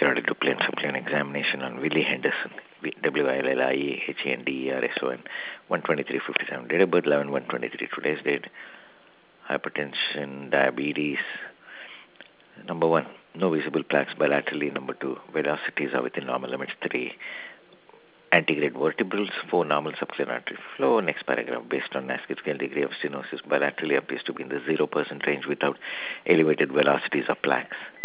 cardiac Doppler supplement examination on Willie Henderson, Williehenderson, 12357, date of birth 11/123, today's date, hypertension, diabetes. Number one, no visible plaques bilaterally. Number two, velocities are within normal limits. Three, antegrade vertebrals. Four, normal subclavian artery flow. Next paragraph, based on Nasket scale, degree of stenosis bilaterally appears to be in the 0% range without elevated velocities or plaques.